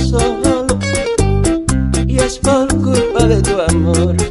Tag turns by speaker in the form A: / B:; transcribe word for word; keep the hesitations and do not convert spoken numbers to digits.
A: solo y es por culpa de tu amor.